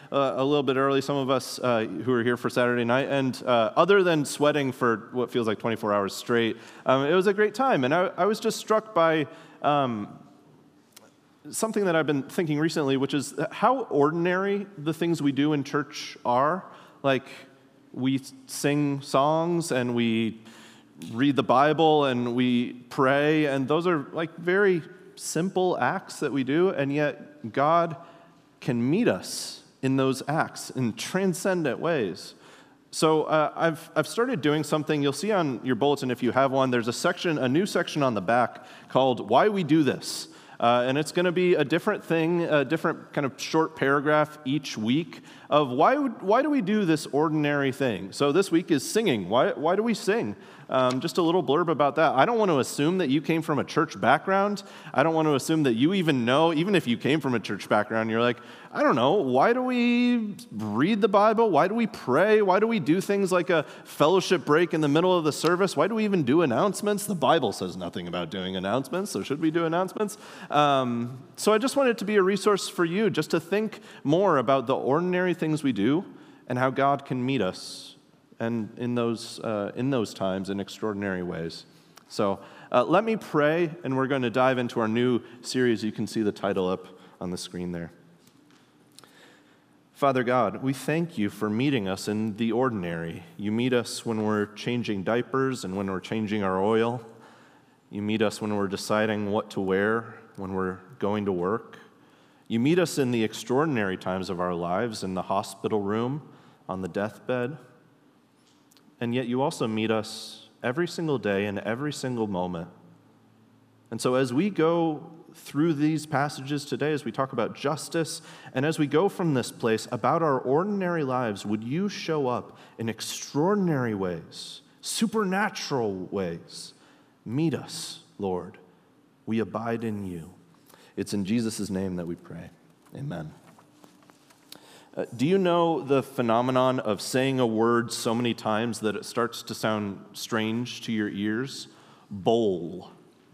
a little bit early, some of us who are here for Saturday night, and other than sweating for what feels like 24 hours straight, it was a great time. And I was just struck by something that I've been thinking recently, which is how ordinary the things we do in church are. Like, we sing songs, and we read the Bible, and we pray, and those are like very simple acts that we do, and yet God can meet us in those acts in transcendent ways. So I've started doing something. You'll see on your bulletin, if you have one, there's a new section on the back called Why We Do This. And it's going to be a different thing, a different kind of short paragraph each week of why do we do this ordinary thing? So this week is singing. Why do we sing? Just a little blurb about that. I don't want to assume that you came from a church background. I don't want to assume that you even know, even if you came from a church background, you're like, I don't know, why do we read the Bible? Why do we pray? Why do we do things like a fellowship break in the middle of the service? Why do we even do announcements? The Bible says nothing about doing announcements, so should we do announcements? So I just wanted it to be a resource for you, just to think more about the ordinary things we do and how God can meet us and in those times in extraordinary ways. So let me pray, and we're going to dive into our new series. You can see the title up on the screen there. Father God, we thank you for meeting us in the ordinary. You meet us when we're changing diapers and when we're changing our oil. You meet us when we're deciding what to wear, when we're going to work. You meet us in the extraordinary times of our lives, in the hospital room, on the deathbed. And yet you also meet us every single day in every single moment. And so as we go through these passages today, as we talk about justice, and as we go from this place about our ordinary lives, would you show up in extraordinary ways, supernatural ways? Meet us, Lord. We abide in you. It's in Jesus' name that we pray. Amen. Do you know the phenomenon of saying a word so many times that it starts to sound strange to your ears? Bowl.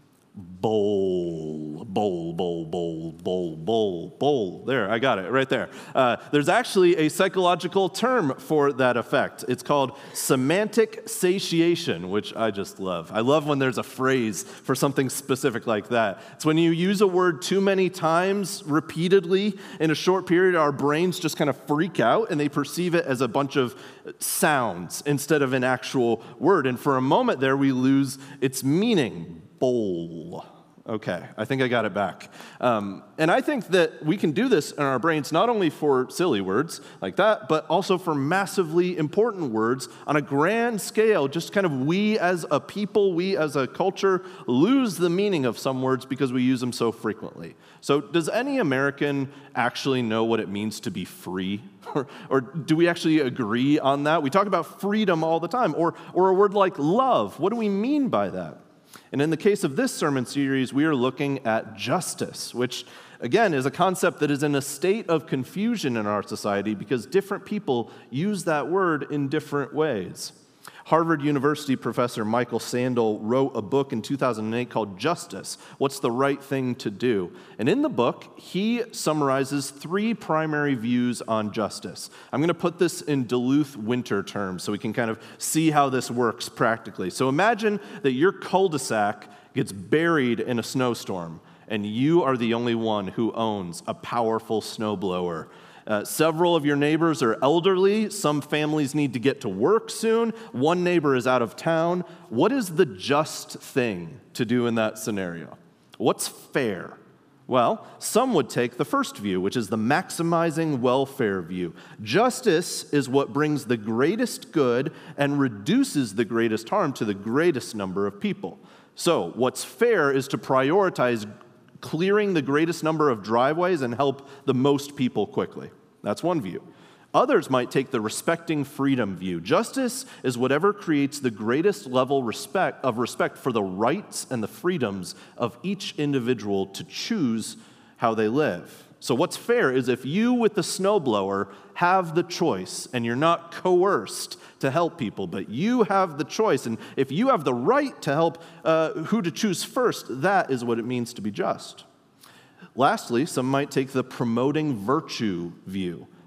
Bowl, bowl, bowl, bowl, bowl, bowl, bowl. There, I got it, right there. There's actually a psychological term for that effect. It's called semantic satiation, which I just love. I love when there's a phrase for something specific like that. It's when you use a word too many times, repeatedly, in a short period, our brains just kind of freak out, and they perceive it as a bunch of sounds instead of an actual word. And for a moment there, we lose its meaning. Bowl. Okay, I think I got it back. And I think that we can do this in our brains not only for silly words like that, but also for massively important words on a grand scale. Just kind of we as a people, we as a culture lose the meaning of some words because we use them so frequently. So does any American actually know what it means to be free? Or do we actually agree on that? We talk about freedom all the time. Or a word like love. What do we mean by that? And in the case of this sermon series, we are looking at justice, which, again, is a concept that is in a state of confusion in our society because different people use that word in different ways. Harvard University professor Michael Sandel wrote a book in 2008 called Justice, What's the Right Thing to Do? And in the book, he summarizes 3 primary views on justice. I'm going to put this in Duluth winter terms so we can kind of see how this works practically. So imagine that your cul-de-sac gets buried in a snowstorm, and you are the only one who owns a powerful snowblower. Several of your neighbors are elderly. Some families need to get to work soon. One neighbor is out of town. What is the just thing to do in that scenario? What's fair? Well, some would take the first view, which is the maximizing welfare view. Justice is what brings the greatest good and reduces the greatest harm to the greatest number of people. So what's fair is to prioritize clearing the greatest number of driveways and help the most people quickly. That's one view. Others might take the respecting freedom view. Justice is whatever creates the greatest level of respect for the rights and the freedoms of each individual to choose how they live. So what's fair is if you with the snowblower have the choice and you're not coerced to help people, but you have the choice, and if you have the right to help who to choose first, that is what it means to be just. Lastly, some might take the promoting virtue view.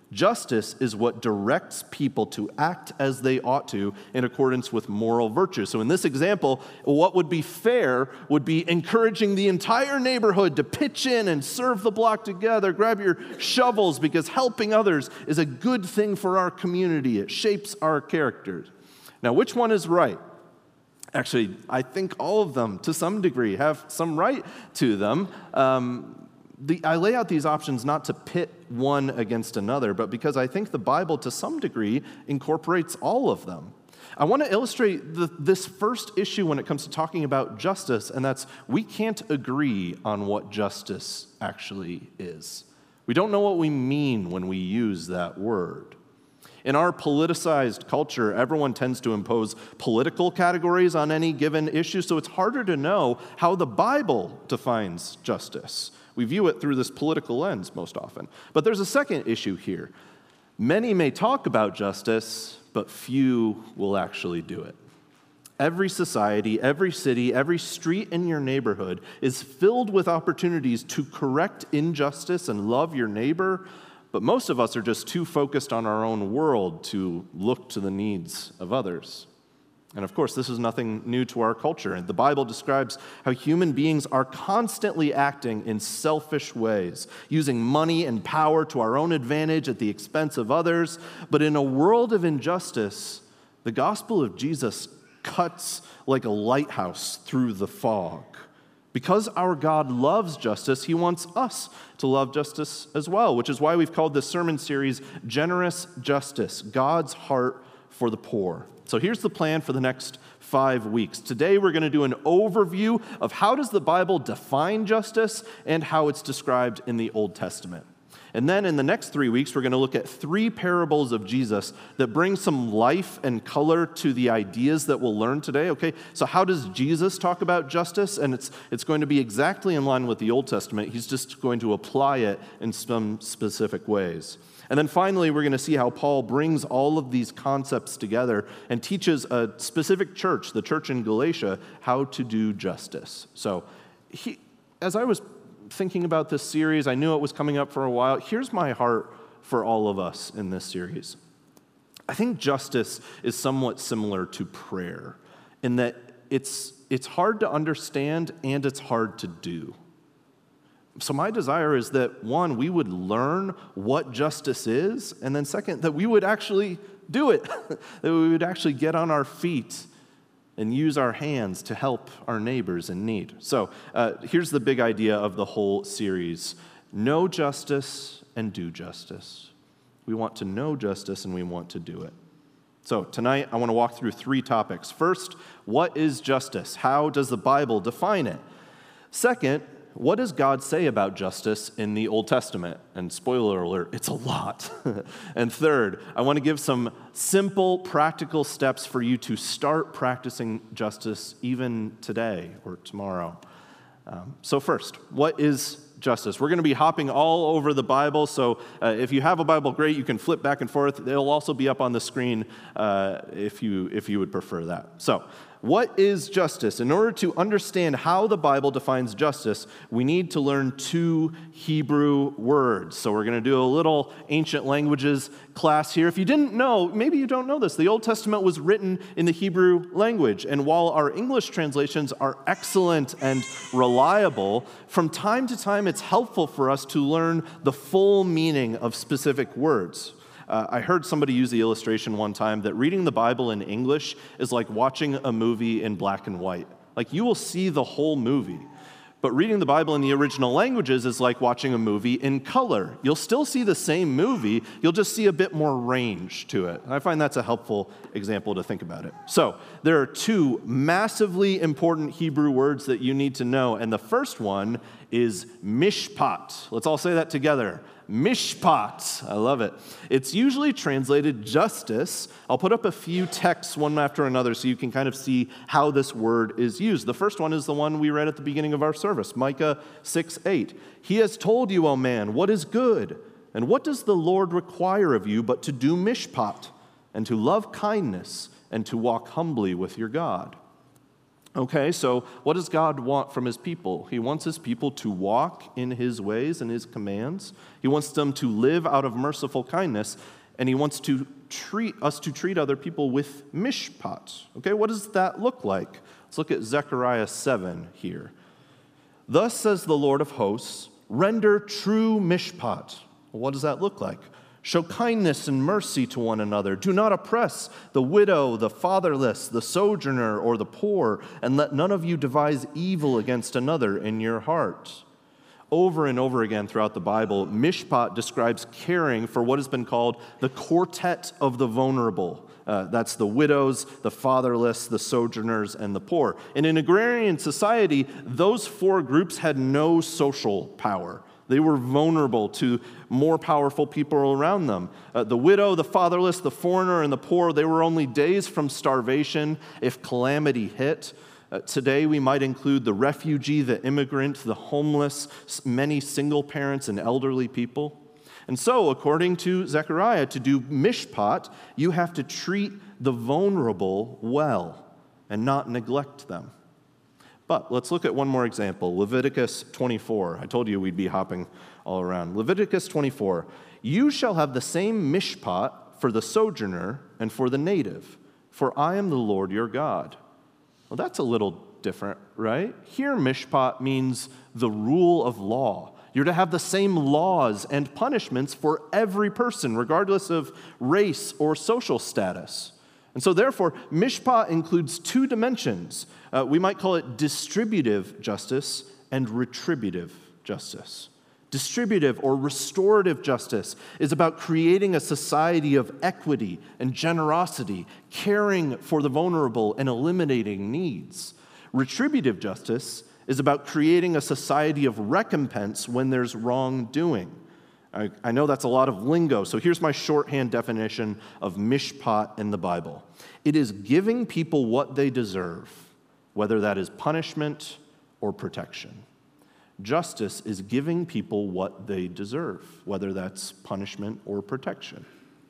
Justice is what directs people to act as they ought to in accordance with moral virtue. So in this example, what would be fair would be encouraging the entire neighborhood to pitch in and serve the block together. Grab your shovels, because helping others is a good thing for our community. It shapes our characters. Now, which one is right? Actually, I think all of them, to some degree, have some right to them. I lay out these options not to pit one against another, but because I think the Bible, to some degree, incorporates all of them. I want to illustrate this first issue when it comes to talking about justice, and that's we can't agree on what justice actually is. We don't know what we mean when we use that word. In our politicized culture, everyone tends to impose political categories on any given issue, so it's harder to know how the Bible defines justice. We view it through this political lens most often. But there's a second issue here. Many may talk about justice, but few will actually do it. Every society, every city, every street in your neighborhood is filled with opportunities to correct injustice and love your neighbor, but most of us are just too focused on our own world to look to the needs of others. And of course, this is nothing new to our culture. And the Bible describes how human beings are constantly acting in selfish ways, using money and power to our own advantage at the expense of others. But in a world of injustice, the gospel of Jesus cuts like a lighthouse through the fog. Because our God loves justice, he wants us to love justice as well, which is why we've called this sermon series Generous Justice, God's Heart for the Poor. So here's the plan for the next 5 weeks. Today we're going to do an overview of how does the Bible define justice and how it's described in the Old Testament. And then in the next 3 weeks, we're going to look at 3 parables of Jesus that bring some life and color to the ideas that we'll learn today. Okay, so how does Jesus talk about justice? And it's going to be exactly in line with the Old Testament. He's just going to apply it in some specific ways. And then finally, we're going to see how Paul brings all of these concepts together and teaches a specific church, the church in Galatia, how to do justice. So as I was thinking about this series, I knew it was coming up for a while. Here's my heart for all of us in this series. I think justice is somewhat similar to prayer in that it's hard to understand and it's hard to do. So my desire is that, one, we would learn what justice is, and then second, that we would actually do it, that we would actually get on our feet and use our hands to help our neighbors in need. So here's the big idea of the whole series. Know justice and do justice. We want to know justice and we want to do it. So tonight I want to walk through 3 topics. First, what is justice? How does the Bible define it? Second, what does God say about justice in the Old Testament? And spoiler alert, it's a lot. And third, I want to give some simple, practical steps for you to start practicing justice even today or tomorrow. So first, what is justice? We're going to be hopping all over the Bible, so if you have a Bible, great, you can flip back and forth. It'll also be up on the screen if you would prefer that. So, what is justice? In order to understand how the Bible defines justice, we need to learn 2 Hebrew words. So we're going to do a little ancient languages class here. If you didn't know, maybe you don't know this, the Old Testament was written in the Hebrew language. And while our English translations are excellent and reliable, from time to time it's helpful for us to learn the full meaning of specific words. I heard somebody use the illustration one time that reading the Bible in English is like watching a movie in black and white. Like, you will see the whole movie. But reading the Bible in the original languages is like watching a movie in color. You'll still see the same movie, you'll just see a bit more range to it. And I find that's a helpful example to think about it. So, there are 2 massively important Hebrew words that you need to know, and the first one is mishpat. Let's all say that together. Mishpat. I love it. It's usually translated justice. I'll put up a few texts one after another so you can kind of see how this word is used. The first one is the one we read at the beginning of our service, Micah 6:8. He has told you, O man, what is good, and what does the Lord require of you but to do mishpat, and to love kindness, and to walk humbly with your God. Okay, so what does God want from his people? He wants his people to walk in his ways and his commands. He wants them to live out of merciful kindness, and he wants to treat other people with mishpat. Okay, what does that look like? Let's look at Zechariah 7 here. Thus says the Lord of hosts, render true mishpat. What does that look like? Show kindness and mercy to one another. Do not oppress the widow, the fatherless, the sojourner, or the poor, and let none of you devise evil against another in your heart. Over and over again throughout the Bible, mishpat describes caring for what has been called the quartet of the vulnerable. That's the widows, the fatherless, the sojourners, and the poor. In an agrarian society, those four groups had no social power. They were vulnerable to more powerful people around them. The widow, the fatherless, the foreigner, and the poor, they were only days from starvation if calamity hit. Today, we might include the refugee, the immigrant, the homeless, many single parents, and elderly people. And so, according to Zechariah, to do mishpat, you have to treat the vulnerable well and not neglect them. But let's look at one more example, Leviticus 24. I told you we'd be hopping all around. Leviticus 24, you shall have the same mishpat for the sojourner and for the native, for I am the Lord your God. Well, that's a little different, right? Here, mishpat means the rule of law. You're to have the same laws and punishments for every person, regardless of race or social status. And so therefore, mishpat includes two dimensions. We might call it distributive justice and retributive justice. Distributive or restorative justice is about creating a society of equity and generosity, caring for the vulnerable and eliminating needs. Retributive justice is about creating a society of recompense when there's wrongdoing. I know that's a lot of lingo, so here's my shorthand definition of mishpat in the Bible. It is giving people what they deserve, whether that is punishment or protection. Justice is giving people what they deserve, whether that's punishment or protection.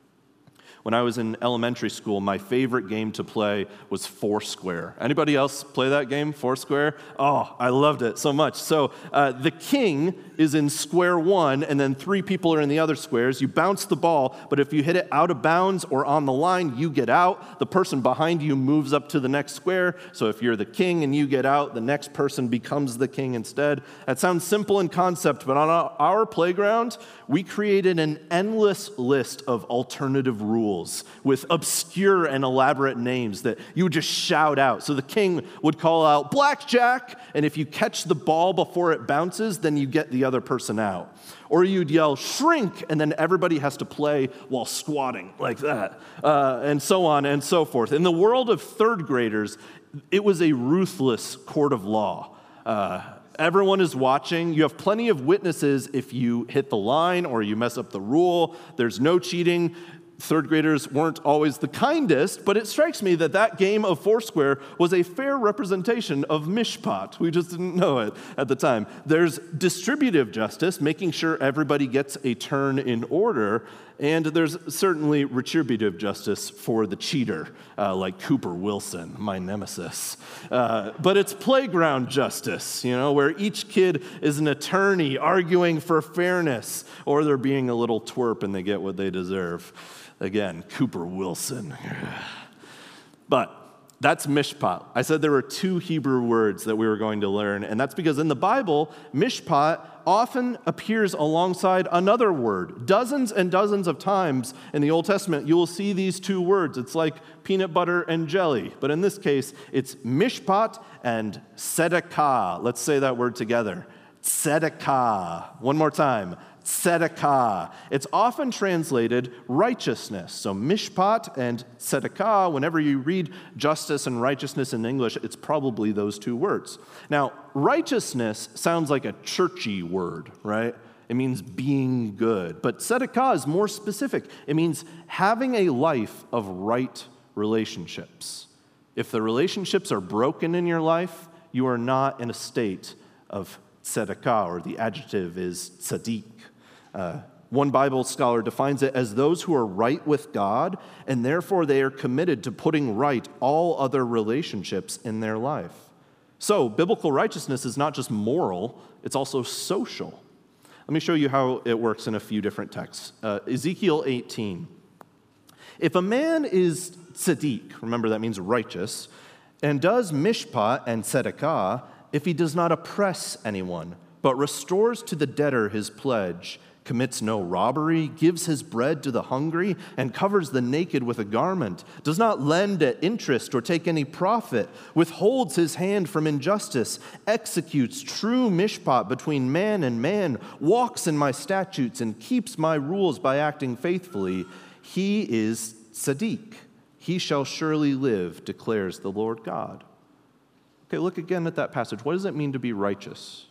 When I was in elementary school, my favorite game to play was Foursquare. Anybody else play that game, Foursquare? Oh, I loved it so much. So the king is in square one, and then three people are in the other squares. You bounce the ball, but if you hit it out of bounds or on the line, you get out. The person behind you moves up to the next square. So if you're the king and you get out, the next person becomes the king instead. That sounds simple in concept, but on our playground, we created an endless list of alternative rules with obscure and elaborate names that you would just shout out. So the king would call out, blackjack, and if you catch the ball before it bounces, then you get the other person out. Or you'd yell, shrink, and then everybody has to play while squatting like that, and so on and so forth. In the world of third graders, it was a ruthless court of law. Everyone is watching. You have plenty of witnesses if you hit the line or you mess up the rule. There's no cheating. Third graders weren't always the kindest, but it strikes me that that game of Foursquare was a fair representation of mishpat. We just didn't know it at the time. There's distributive justice, making sure everybody gets a turn in order, and there's certainly retributive justice for the cheater, like Cooper Wilson, my nemesis. But it's playground justice, where each kid is an attorney arguing for fairness, or they're being a little twerp and they get what they deserve. Again, Cooper Wilson. But that's mishpat. I said there were two Hebrew words that we were going to learn, and that's because in the Bible, mishpat often appears alongside another word. Dozens and dozens of times in the Old Testament, you will see these two words. It's like peanut butter and jelly, but in this case, it's mishpat and tzedakah. Let's say that word together. Tzedakah. One more time. Tzedakah. It's often translated righteousness. So mishpat and tzedakah, whenever you read justice and righteousness in English, it's probably those two words. Now, righteousness sounds like a churchy word, right? It means being good. But tzedakah is more specific. It means having a life of right relationships. If the relationships are broken in your life, you are not in a state of tzedakah, or the adjective is tzaddik. One Bible scholar defines it as those who are right with God, and therefore they are committed to putting right all other relationships in their life. So, biblical righteousness is not just moral, it's also social. Let me show you how it works in a few different texts. Ezekiel 18. If a man is tzaddik, remember that means righteous, and does mishpat and tzedakah, if he does not oppress anyone, but restores to the debtor his pledge, commits no robbery, gives his bread to the hungry, and covers the naked with a garment, does not lend at interest or take any profit, withholds his hand from injustice, executes true mishpat between man and man, walks in my statutes, and keeps my rules by acting faithfully, he is tzaddik. He shall surely live, declares the Lord God. Okay, look again at that passage. What does it mean to be righteous?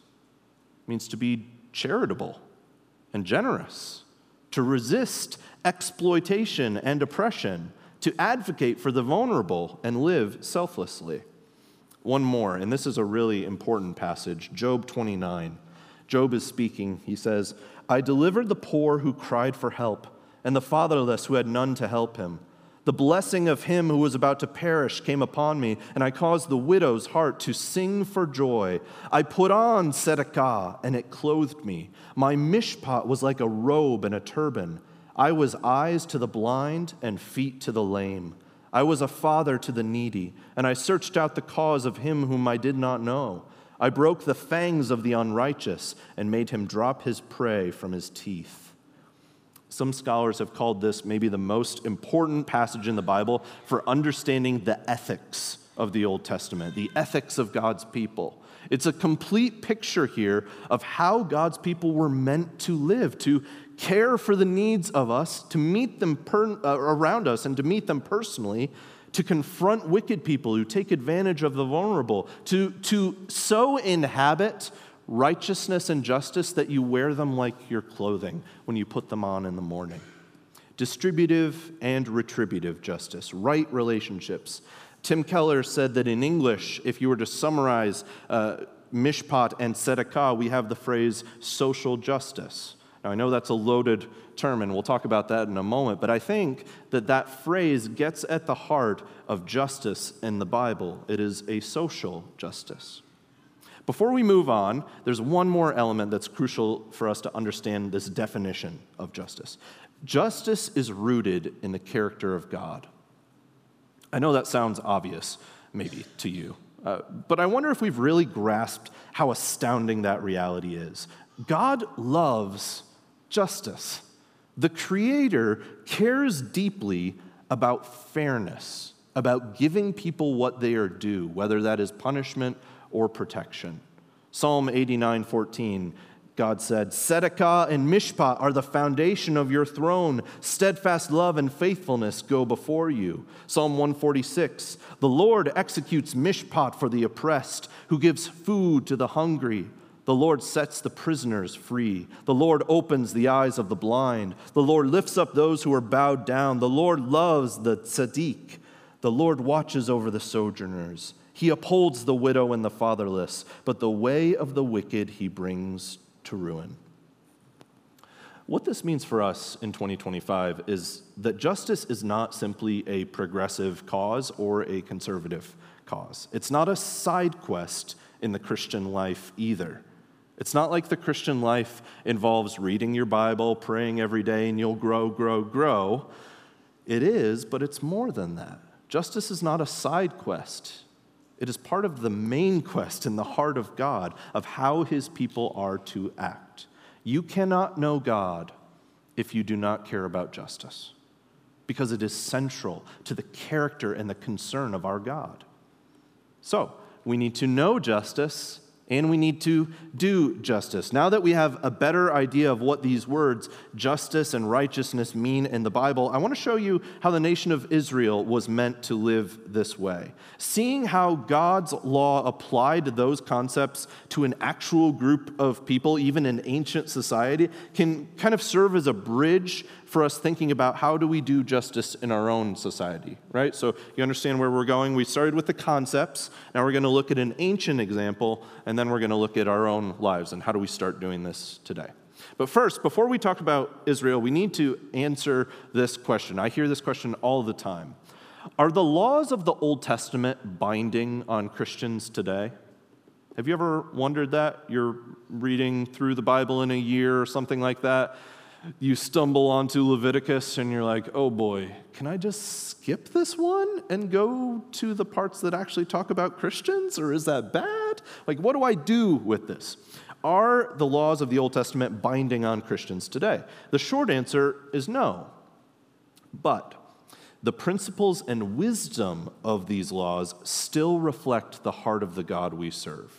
It means to be charitable and generous, to resist exploitation and oppression, to advocate for the vulnerable and live selflessly. One more, and this is a really important passage, Job 29. Job is speaking. He says, I delivered the poor who cried for help, and the fatherless who had none to help him. The blessing of him who was about to perish came upon me, and I caused the widow's heart to sing for joy. I put on tzedakah, and it clothed me. My mishpat was like a robe and a turban. I was eyes to the blind and feet to the lame. I was a father to the needy, and I searched out the cause of him whom I did not know. I broke the fangs of the unrighteous and made him drop his prey from his teeth. Some scholars have called this maybe the most important passage in the Bible for understanding the ethics of the Old Testament, the ethics of God's people. It's a complete picture here of how God's people were meant to live, to care for the needs of us, to meet them around us and to meet them personally, to confront wicked people who take advantage of the vulnerable, to so inhabit righteousness and justice that you wear them like your clothing when you put them on in the morning. Distributive and retributive justice, right relationships. Tim Keller said that in English, if you were to summarize mishpat and tzedakah, we have the phrase social justice. Now, I know that's a loaded term, and we'll talk about that in a moment, but I think that that phrase gets at the heart of justice in the Bible. It is a social justice. Before we move on, there's one more element that's crucial for us to understand this definition of justice. Justice is rooted in the character of God. I know that sounds obvious, maybe, to you, but I wonder if we've really grasped how astounding that reality is. God loves justice. The Creator cares deeply about fairness, about giving people what they are due, whether that is punishment or protection. Psalm 89:14, God said, Tzedakah and mishpat are the foundation of your throne. Steadfast love and faithfulness go before you. Psalm 146, the Lord executes mishpat for the oppressed, who gives food to the hungry. The Lord sets the prisoners free. The Lord opens the eyes of the blind. The Lord lifts up those who are bowed down. The Lord loves the tzaddik. The Lord watches over the sojourners. He upholds the widow and the fatherless, but the way of the wicked he brings to ruin. What this means for us in 2025 is that justice is not simply a progressive cause or a conservative cause. It's not a side quest in the Christian life either. It's not like the Christian life involves reading your Bible, praying every day, and you'll grow, grow, grow. It is, but it's more than that. Justice is not a side quest. It is part of the main quest in the heart of God of how his people are to act. You cannot know God if you do not care about justice, because it is central to the character and the concern of our God. So, we need to know justice, and we need to do justice. Now that we have a better idea of what these words, justice and righteousness, mean in the Bible, I want to show you how the nation of Israel was meant to live this way. Seeing how God's law applied those concepts to an actual group of people, even in ancient society, can kind of serve as a bridge for us thinking about how do we do justice in our own society, right? So you understand where we're going. We started with the concepts. Now we're going to look at an ancient example, and then we're going to look at our own lives and how do we start doing this today. But first, before we talk about Israel, we need to answer this question. I hear this question all the time. Are the laws of the Old Testament binding on Christians today? Have you ever wondered that? You're reading through the Bible in a year or something like that. You stumble onto Leviticus and you're like, oh boy, can I just skip this one and go to the parts that actually talk about Christians? Or is that bad? Like, what do I do with this? Are the laws of the Old Testament binding on Christians today? The short answer is no. But the principles and wisdom of these laws still reflect the heart of the God we serve.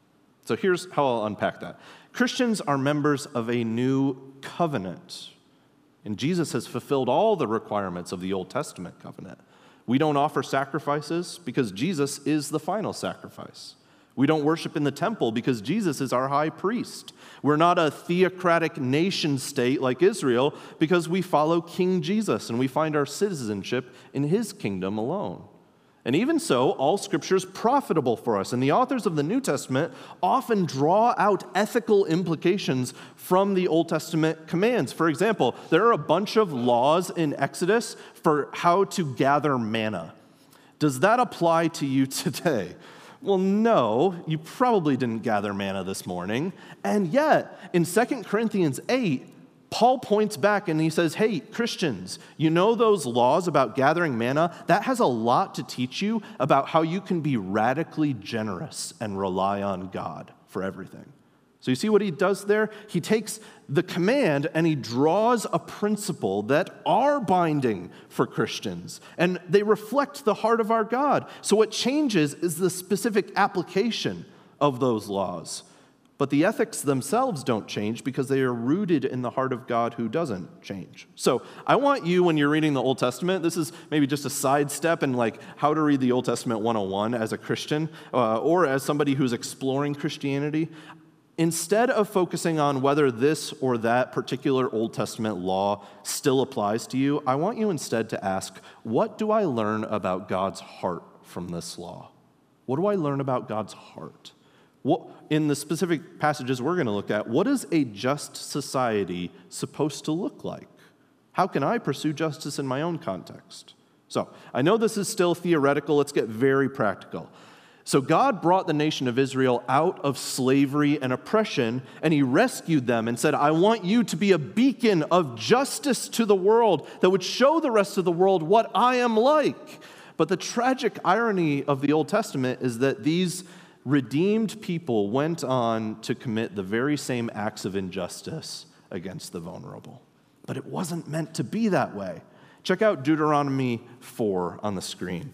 So here's how I'll unpack that. Christians are members of a new covenant, and Jesus has fulfilled all the requirements of the Old Testament covenant. We don't offer sacrifices because Jesus is the final sacrifice. We don't worship in the temple because Jesus is our high priest. We're not a theocratic nation state like Israel because we follow King Jesus and we find our citizenship in his kingdom alone. And even so, all Scripture is profitable for us. And the authors of the New Testament often draw out ethical implications from the Old Testament commands. For example, there are a bunch of laws in Exodus for how to gather manna. Does that apply to you today? Well, no, you probably didn't gather manna this morning. And yet, in 2 Corinthians 8, Paul points back and he says, hey, Christians, you know those laws about gathering manna? That has a lot to teach you about how you can be radically generous and rely on God for everything. So you see what he does there? He takes the command and he draws a principle that are binding for Christians, and they reflect the heart of our God. So what changes is the specific application of those laws. But the ethics themselves don't change because they are rooted in the heart of God who doesn't change. So I want you, when you're reading the Old Testament, this is maybe just a sidestep in like how to read the Old Testament 101 as a Christian or as somebody who's exploring Christianity. Instead of focusing on whether this or that particular Old Testament law still applies to you, I want you instead to ask, what do I learn about God's heart from this law? What do I learn about God's heart? In the specific passages we're going to look at, what is a just society supposed to look like? How can I pursue justice in my own context? So, I know this is still theoretical. Let's get very practical. So God brought the nation of Israel out of slavery and oppression, and he rescued them and said, I want you to be a beacon of justice to the world that would show the rest of the world what I am like. But the tragic irony of the Old Testament is that these redeemed people went on to commit the very same acts of injustice against the vulnerable. But it wasn't meant to be that way. Check out Deuteronomy 4 on the screen.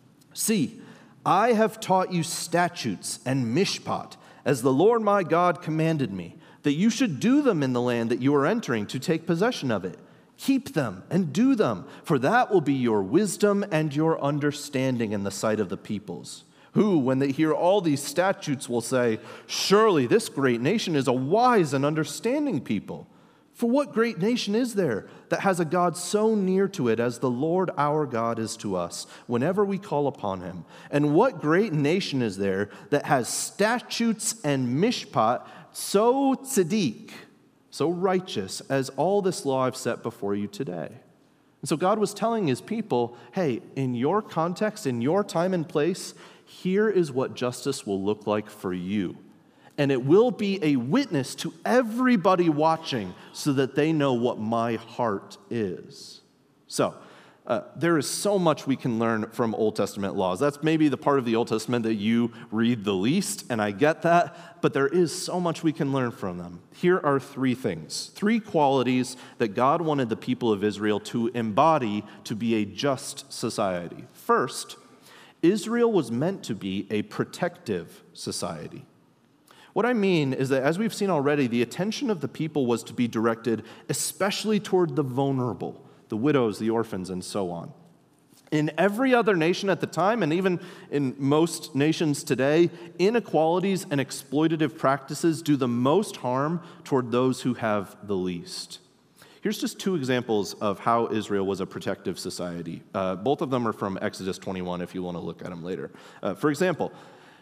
See, I have taught you statutes and mishpat, as the Lord my God commanded me, that you should do them in the land that you are entering to take possession of it. Keep them and do them, for that will be your wisdom and your understanding in the sight of the peoples, who, when they hear all these statutes, will say, surely this great nation is a wise and understanding people. For what great nation is there that has a God so near to it as the Lord our God is to us whenever we call upon him? And what great nation is there that has statutes and mishpat so tzedek, so righteous as all this law I've set before you today? And so God was telling his people, hey, in your context, in your time and place, here is what justice will look like for you. And it will be a witness to everybody watching so that they know what my heart is. So, there is so much we can learn from Old Testament laws. That's maybe the part of the Old Testament that you read the least, and I get that, but there is so much we can learn from them. Here are three things, three qualities that God wanted the people of Israel to embody to be a just society. First, Israel was meant to be a protective society. What I mean is that, as we've seen already, the attention of the people was to be directed especially toward the vulnerable, the widows, the orphans, and so on. In every other nation at the time, and even in most nations today, inequalities and exploitative practices do the most harm toward those who have the least. Here's just two examples of how Israel was a protective society. Both of them are from Exodus 21, if you want to look at them later. For example,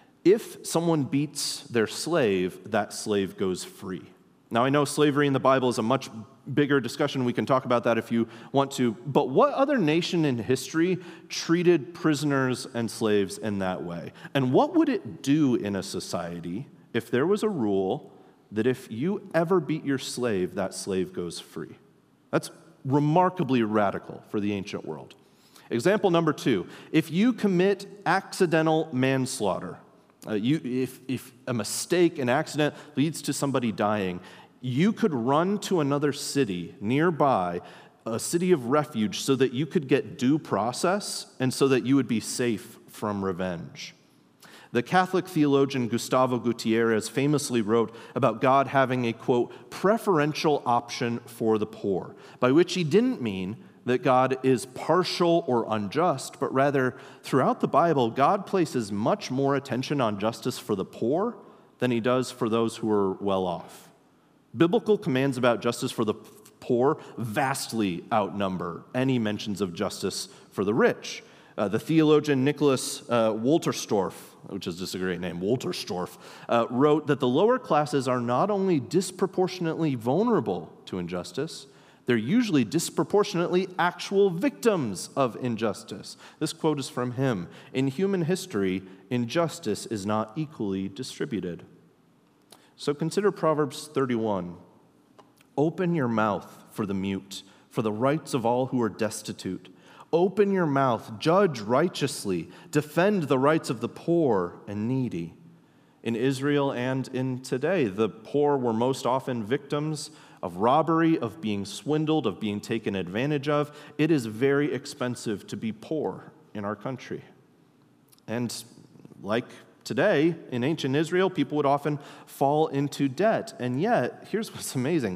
if someone beats their slave, that slave goes free. Now, I know slavery in the Bible is a much bigger discussion. We can talk about that if you want to. But what other nation in history treated prisoners and slaves in that way? And what would it do in a society if there was a rule that if you ever beat your slave, that slave goes free? That's remarkably radical for the ancient world. Example number 2, if you commit accidental manslaughter, if a mistake, an accident leads to somebody dying, you could run to another city nearby, a city of refuge, so that you could get due process and so that you would be safe from revenge. The Catholic theologian Gustavo Gutierrez famously wrote about God having a, quote, preferential option for the poor, by which he didn't mean that God is partial or unjust, but rather, throughout the Bible, God places much more attention on justice for the poor than he does for those who are well off. Biblical commands about justice for the poor vastly outnumber any mentions of justice for the rich. The theologian Nicholas Wolterstorff, which is just a great name, Wolterstorff, wrote that the lower classes are not only disproportionately vulnerable to injustice, they're usually disproportionately actual victims of injustice. This quote is from him. In human history, injustice is not equally distributed. So consider Proverbs 31. Open your mouth for the mute, for the rights of all who are destitute. Open your mouth, judge righteously, defend the rights of the poor and needy. In Israel and in today, the poor were most often victims of robbery, of being swindled, of being taken advantage of. It is very expensive to be poor in our country. And like today, in ancient Israel, people would often fall into debt. And yet, here's what's amazing.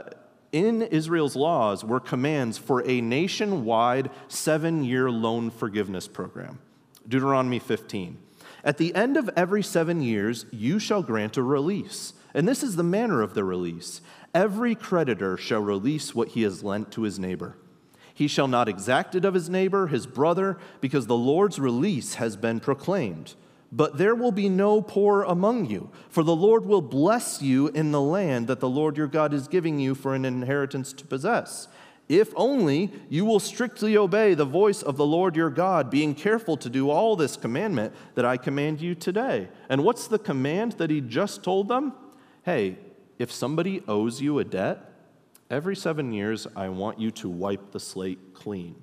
In Israel's laws were commands for a nationwide 7-year loan forgiveness program. Deuteronomy 15. At the end of every 7 years, you shall grant a release. And this is the manner of the release. Every creditor shall release what he has lent to his neighbor. He shall not exact it of his neighbor, his brother, because the Lord's release has been proclaimed. But there will be no poor among you, for the Lord will bless you in the land that the Lord your God is giving you for an inheritance to possess. If only you will strictly obey the voice of the Lord your God, being careful to do all this commandment that I command you today. And what's the command that he just told them? Hey, if somebody owes you a debt, every 7 years I want you to wipe the slate clean.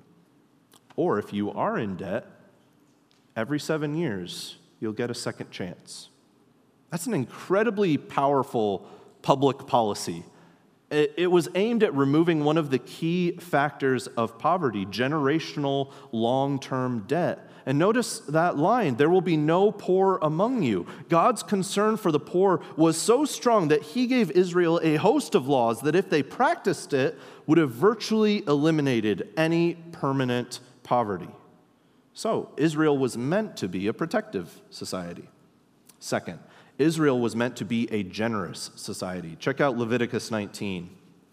Or if you are in debt, every 7 years you'll get a second chance. That's an incredibly powerful public policy. It was aimed at removing one of the key factors of poverty, generational long-term debt. And notice that line, there will be no poor among you. God's concern for the poor was so strong that he gave Israel a host of laws that if they practiced it, would have virtually eliminated any permanent poverty. So, Israel was meant to be a protective society. Second, Israel was meant to be a generous society. Check out Leviticus 19.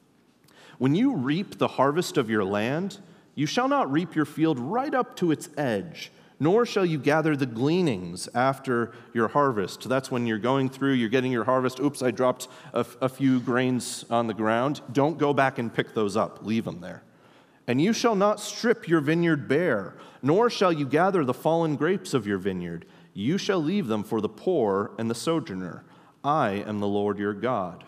When you reap the harvest of your land, you shall not reap your field right up to its edge, nor shall you gather the gleanings after your harvest. That's when you're going through, you're getting your harvest. Oops, I dropped a few grains on the ground. Don't go back and pick those up. Leave them there. And you shall not strip your vineyard bare, nor shall you gather the fallen grapes of your vineyard. You shall leave them for the poor and the sojourner. I am the Lord your God.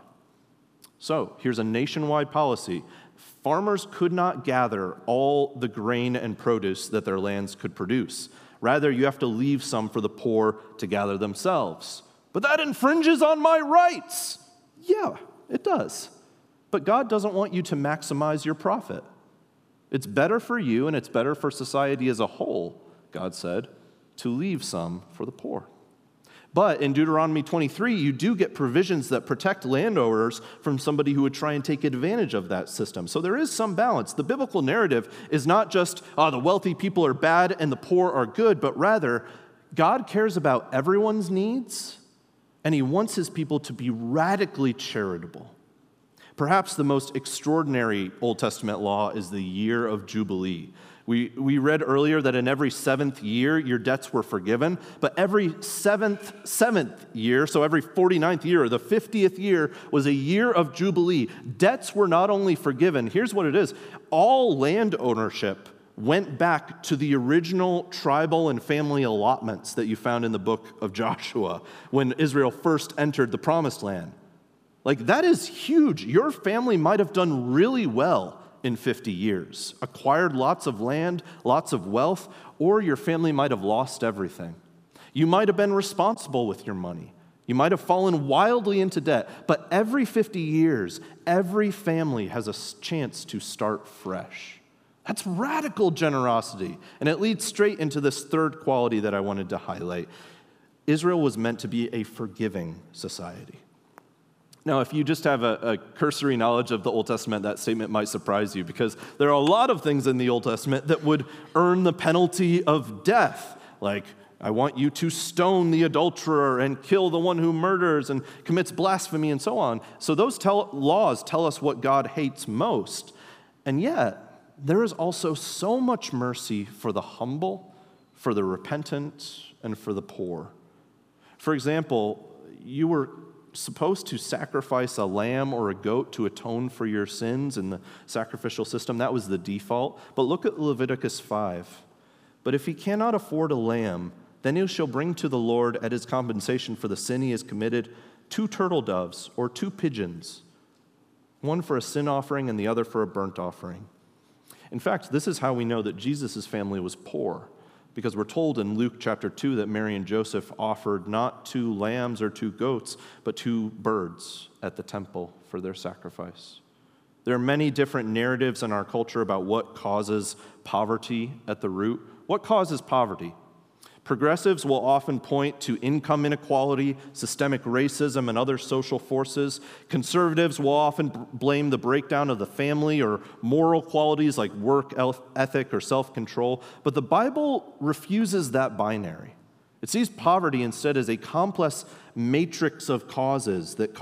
So, here's a nationwide policy. Farmers could not gather all the grain and produce that their lands could produce. Rather, you have to leave some for the poor to gather themselves. But that infringes on my rights. Yeah, it does. But God doesn't want you to maximize your profit. It's better for you and it's better for society as a whole, God said, to leave some for the poor. But in Deuteronomy 23, you do get provisions that protect landowners from somebody who would try and take advantage of that system. So there is some balance. The biblical narrative is not just, the wealthy people are bad and the poor are good, but rather, God cares about everyone's needs, and he wants his people to be radically charitable. perhaps the most extraordinary Old Testament law is the year of Jubilee. We read earlier that in every seventh year, your debts were forgiven, but every seventh year, so every 49th year, or the 50th year, was a year of Jubilee. Debts were not only forgiven, here's what it is, all land ownership went back to the original tribal and family allotments that you found in the book of Joshua when Israel first entered the Promised Land. Like, that is huge. Your family might have done really well in 50 years, acquired lots of land, lots of wealth, or your family might have lost everything. You might have been responsible with your money. You might have fallen wildly into debt, but every 50 years, every family has a chance to start fresh. That's radical generosity, and it leads straight into this third quality that I wanted to highlight. Israel was meant to be a forgiving society. Now, if you just have a cursory knowledge of the Old Testament, that statement might surprise you because there are a lot of things in the Old Testament that would earn the penalty of death, like, I want you to stone the adulterer and kill the one who murders and commits blasphemy and so on. So those laws tell us what God hates most. And yet, there is also so much mercy for the humble, for the repentant, and for the poor. For example, you were supposed to sacrifice a lamb or a goat to atone for your sins in the sacrificial system. That was the default. But look at Leviticus 5. But if he cannot afford a lamb, then he shall bring to the Lord at his compensation for the sin he has committed 2 turtle doves or 2 pigeons, one for a sin offering and the other for a burnt offering. In fact, this is how we know that Jesus' family was poor, because we're told in Luke chapter 2 that Mary and Joseph offered not 2 lambs or 2 goats, but 2 birds at the temple for their sacrifice. There are many different narratives in our culture about what causes poverty at the root. What causes poverty? Progressives will often point to income inequality, systemic racism, and other social forces. Conservatives will often blame the breakdown of the family or moral qualities like work ethic or self-control. But the Bible refuses that binary. It sees poverty instead as a complex matrix of causes that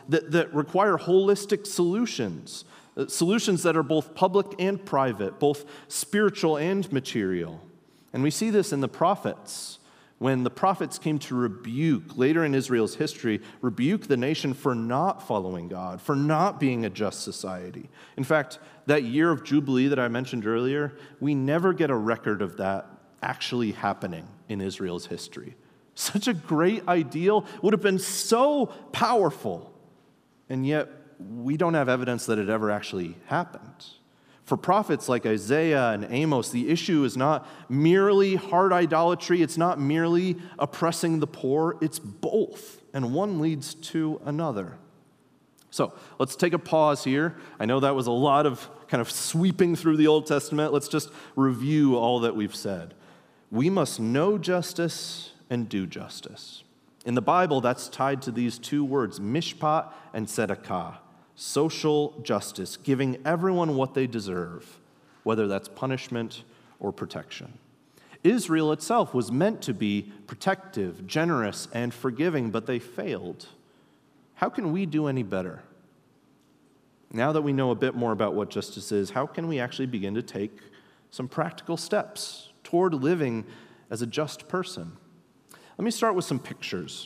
require holistic solutions, solutions that are both public and private, both spiritual and material. And we see this in the prophets. When the prophets came to rebuke, later in Israel's history, rebuke the nation for not following God, for not being a just society. In fact, that year of Jubilee that I mentioned earlier, we never get a record of that actually happening in Israel's history. Such a great ideal would have been so powerful, and yet we don't have evidence that it ever actually happened. For prophets like Isaiah and Amos, the issue is not merely hard idolatry, it's not merely oppressing the poor, it's both, and one leads to another. So let's take a pause here. I know that was a lot of kind of sweeping through the Old Testament. Let's just review all that we've said. We must know justice and do justice. In the Bible, that's tied to these 2 words, mishpat and tzedakah. Social justice, giving everyone what they deserve, whether that's punishment or protection. Israel itself was meant to be protective, generous, and forgiving, but they failed. How can we do any better? Now that we know a bit more about what justice is, how can we actually begin to take some practical steps toward living as a just person? Let me start with some pictures.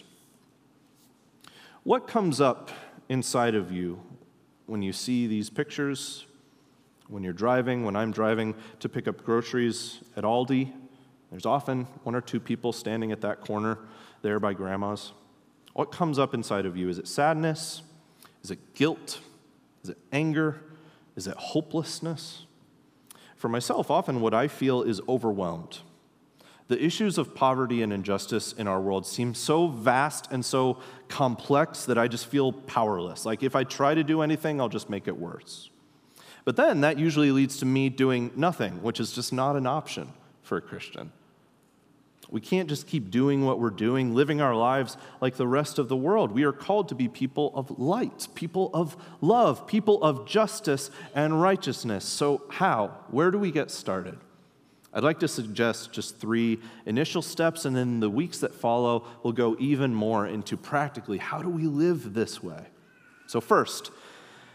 What comes up inside of you when you see these pictures, when you're driving, when I'm driving to pick up groceries at Aldi? There's often 1 or 2 people standing at that corner there by grandma's. What comes up inside of you? Is it sadness? Is it guilt? Is it anger? Is it hopelessness? For myself, often what I feel is overwhelmed. The issues of poverty and injustice in our world seem so vast and so complex that I just feel powerless. Like if I try to do anything, I'll just make it worse. But then that usually leads to me doing nothing, which is just not an option for a Christian. We can't just keep doing what we're doing, living our lives like the rest of the world. We are called to be people of light, people of love, people of justice and righteousness. So how? Where do we get started? I'd like to suggest just 3 initial steps, and then the weeks that follow, we'll go even more into practically how do we live this way. So first,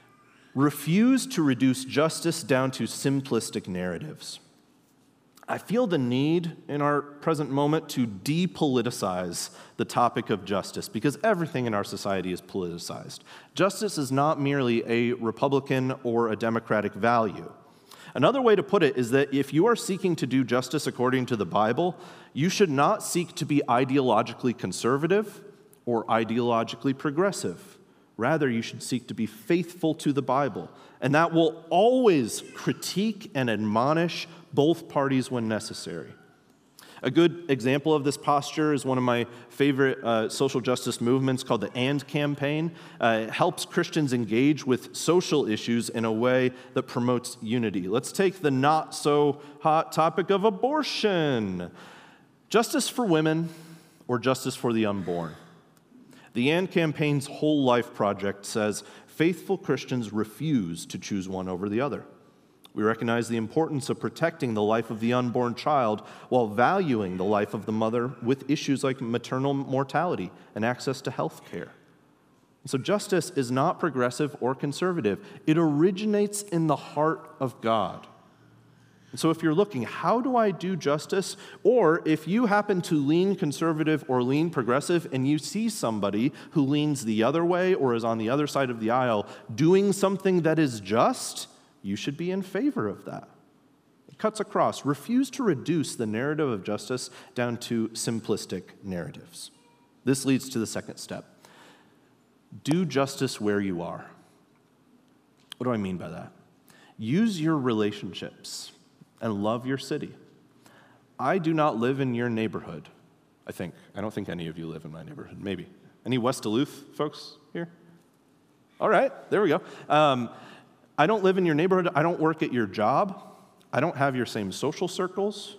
refuse to reduce justice down to simplistic narratives. I feel the need in our present moment to depoliticize the topic of justice because everything in our society is politicized. Justice is not merely a Republican or a Democratic value. Another way to put it is that if you are seeking to do justice according to the Bible, you should not seek to be ideologically conservative or ideologically progressive. Rather, you should seek to be faithful to the Bible, and that will always critique and admonish both parties when necessary. A good example of this posture is one of my favorite social justice movements called the AND campaign. It helps Christians engage with social issues in a way that promotes unity. Let's take the not so hot topic of abortion. Justice for women or justice for the unborn? The AND campaign's whole life project says faithful Christians refuse to choose one over the other. We recognize the importance of protecting the life of the unborn child while valuing the life of the mother with issues like maternal mortality and access to health care. So justice is not progressive or conservative. It originates in the heart of God. And so if you're looking, how do I do justice? Or if you happen to lean conservative or lean progressive and you see somebody who leans the other way or is on the other side of the aisle doing something that is just, you should be in favor of that. It cuts across. Refuse to reduce the narrative of justice down to simplistic narratives. This leads to the second step. Do justice where you are. What do I mean by that? Use your relationships and love your city. I do not live in your neighborhood, I think. I don't think any of you live in my neighborhood, maybe. Any West Duluth folks here? All right, there we go. I don't live in your neighborhood. I don't work at your job. I don't have your same social circles.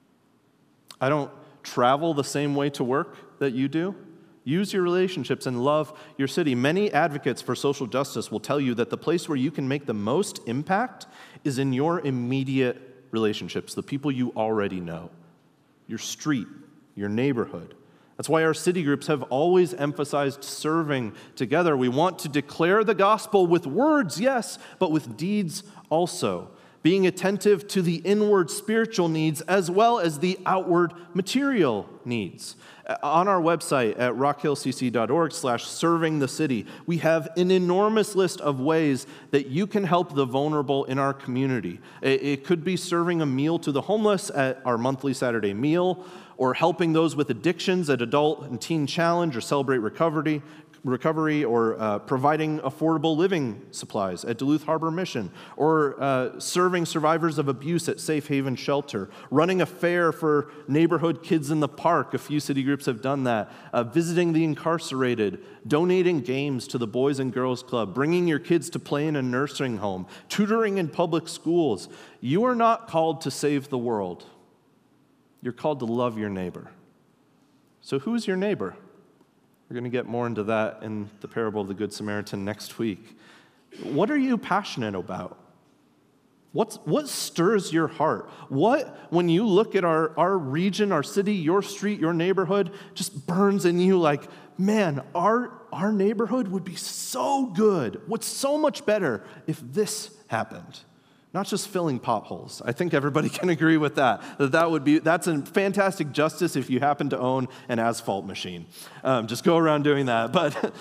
I don't travel the same way to work that you do. Use your relationships and love your city. Many advocates for social justice will tell you that the place where you can make the most impact is in your immediate relationships, the people you already know, your street, your neighborhood. That's why our city groups have always emphasized serving together. We want to declare the gospel with words, yes, but with deeds also. Being attentive to the inward spiritual needs as well as the outward material needs. On our website at rockhillcc.org/serving the city, we have an enormous list of ways that you can help the vulnerable in our community. It could be serving a meal to the homeless at our monthly Saturday meal, or helping those with addictions at Adult and Teen Challenge or Celebrate Recovery, or providing affordable living supplies at Duluth Harbor Mission, or serving survivors of abuse at Safe Haven Shelter, running a fair for neighborhood kids in the park. A few city groups have done that. Visiting the incarcerated, donating games to the Boys and Girls Club, bringing your kids to play in a nursing home, tutoring in public schools. You are not called to save the world. You're called to love your neighbor. So who's your neighbor? We're going to get more into that in the parable of the Good Samaritan next week. What are you passionate about? What stirs your heart? What, when you look at our region, our city, your street, your neighborhood, just burns in you like, man, our neighborhood would be so good. What's so much better if this happened? Not just filling potholes. I think everybody can agree with that. That's a fantastic justice if you happen to own an asphalt machine. Just go around doing that. But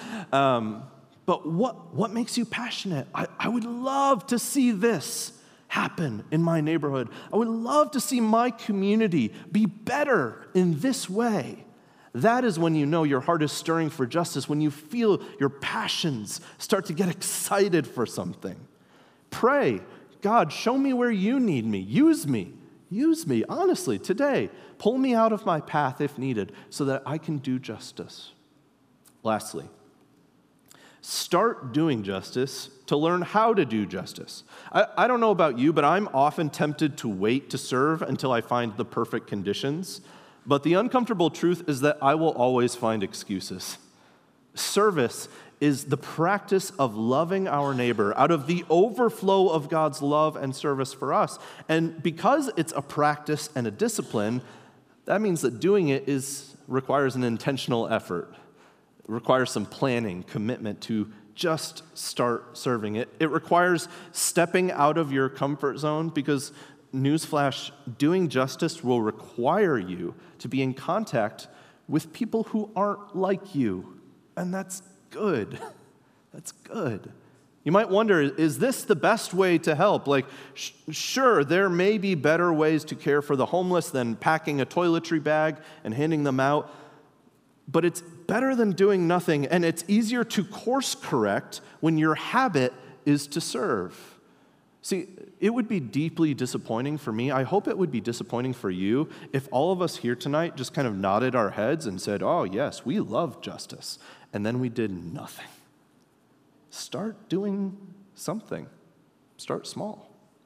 what makes you passionate? I would love to see this happen in my neighborhood. I would love to see my community be better in this way. That is when you know your heart is stirring for justice, when you feel your passions start to get excited for something. Pray. God, show me where you need me. Use me, honestly, today. Pull me out of my path if needed so that I can do justice. Lastly, start doing justice to learn how to do justice. I don't know about you, but I'm often tempted to wait to serve until I find the perfect conditions. But the uncomfortable truth is that I will always find excuses. Service is the practice of loving our neighbor out of the overflow of God's love and service for us. And because it's a practice and a discipline, that means that doing it requires an intentional effort. It requires some planning, commitment to just start serving. It requires stepping out of your comfort zone because, newsflash, doing justice will require you to be in contact with people who aren't like you. And that's good. That's good. You might wonder, is this the best way to help? Like, sure, there may be better ways to care for the homeless than packing a toiletry bag and handing them out, but it's better than doing nothing, and it's easier to course correct when your habit is to serve. See, it would be deeply disappointing for me. I hope it would be disappointing for you if all of us here tonight just kind of nodded our heads and said, oh, yes, we love justice, and then we did nothing. Start doing something. Start small.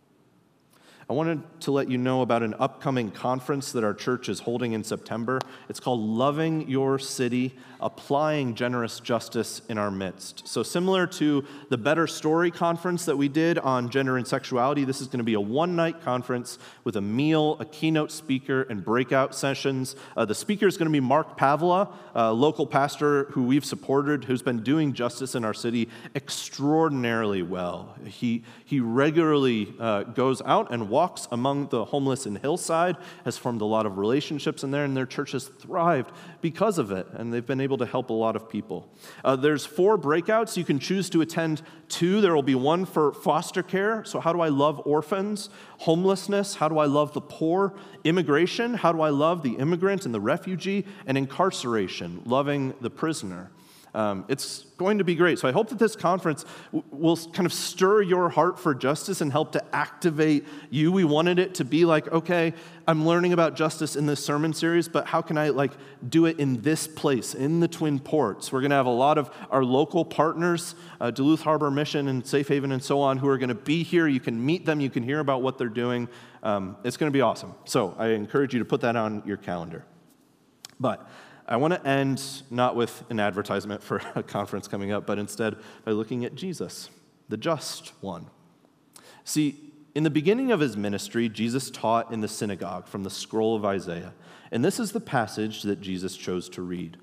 I wanted to let you know about an upcoming conference that our church is holding in September. It's called Loving Your City, Applying Generous Justice in Our Midst. So similar to the Better Story conference that we did on gender and sexuality, this is going to be a one-night conference with a meal, a keynote speaker, and breakout sessions. The speaker is going to be Mark Pavla, a local pastor who we've supported, who's been doing justice in our city extraordinarily well. He regularly goes out and walks among the homeless in Hillside, has formed a lot of relationships in there, and their church has thrived because of it, and they've been able to help a lot of people. There's 4 breakouts. You can choose to attend 2. There will be one for foster care, so how do I love orphans? Homelessness, how do I love the poor? Immigration, how do I love the immigrant and the refugee? And incarceration, loving the prisoner. It's going to be great. So I hope that this conference will kind of stir your heart for justice and help to activate you. We wanted it to be like, okay, I'm learning about justice in this sermon series, but how can I do it in this place, in the Twin Ports? We're going to have a lot of our local partners, Duluth Harbor Mission and Safe Haven and so on, who are going to be here. You can meet them. You can hear about what they're doing. It's going to be awesome. So I encourage you to put that on your calendar. But I want to end not with an advertisement for a conference coming up, but instead by looking at Jesus, the just one. See, in the beginning of his ministry, Jesus taught in the synagogue from the scroll of Isaiah. And this is the passage that Jesus chose to read.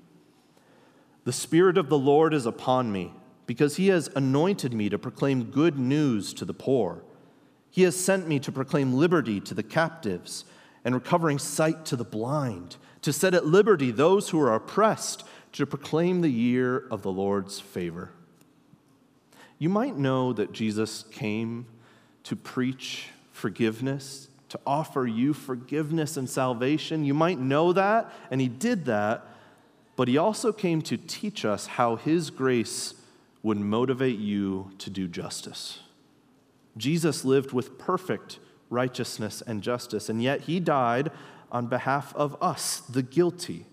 The Spirit of the Lord is upon me, because he has anointed me to proclaim good news to the poor. He has sent me to proclaim liberty to the captives and recovering sight to the blind, to set at liberty those who are oppressed, to proclaim the year of the Lord's favor. You might know that Jesus came to preach forgiveness, to offer you forgiveness and salvation. You might know that, and he did that, but he also came to teach us how his grace would motivate you to do justice. Jesus lived with perfect righteousness and justice, and yet he died on behalf of us, the guilty.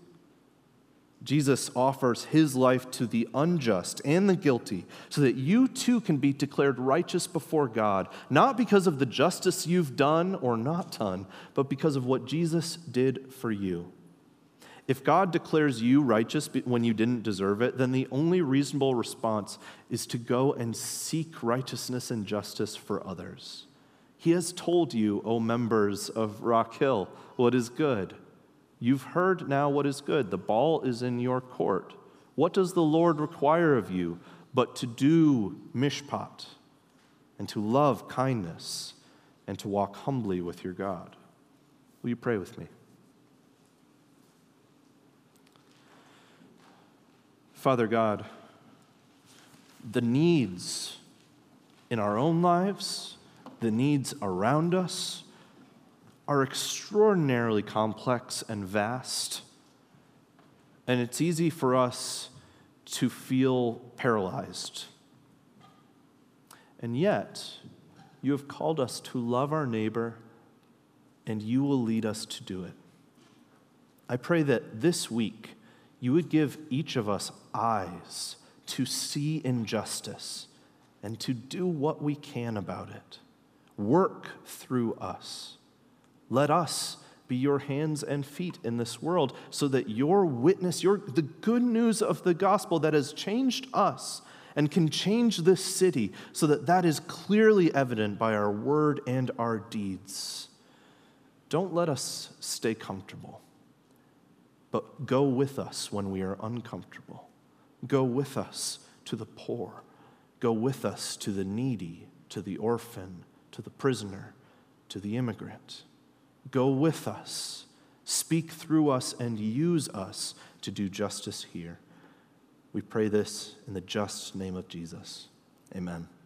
Jesus offers his life to the unjust and the guilty so that you too can be declared righteous before God, not because of the justice you've done or not done, but because of what Jesus did for you. If God declares you righteous when you didn't deserve it, then the only reasonable response is to go and seek righteousness and justice for others. He has told you, O members of Rock Hill, what is good. You've heard now what is good. The ball is in your court. What does the Lord require of you but to do mishpat and to love kindness and to walk humbly with your God? Will you pray with me? Father God, the needs in our own lives, the needs around us, are extraordinarily complex and vast, and it's easy for us to feel paralyzed. And yet, you have called us to love our neighbor, and you will lead us to do it. I pray that this week you would give each of us eyes to see injustice and to do what we can about it. Work through us. Let us be your hands and feet in this world so that your witness, the good news of the gospel that has changed us and can change this city, so that that is clearly evident by our word and our deeds. Don't let us stay comfortable, but go with us when we are uncomfortable. Go with us to the poor. Go with us to the needy, to the orphan, to the prisoner, to the immigrant. Go with us. Speak through us and use us to do justice here. We pray this in the just name of Jesus. Amen.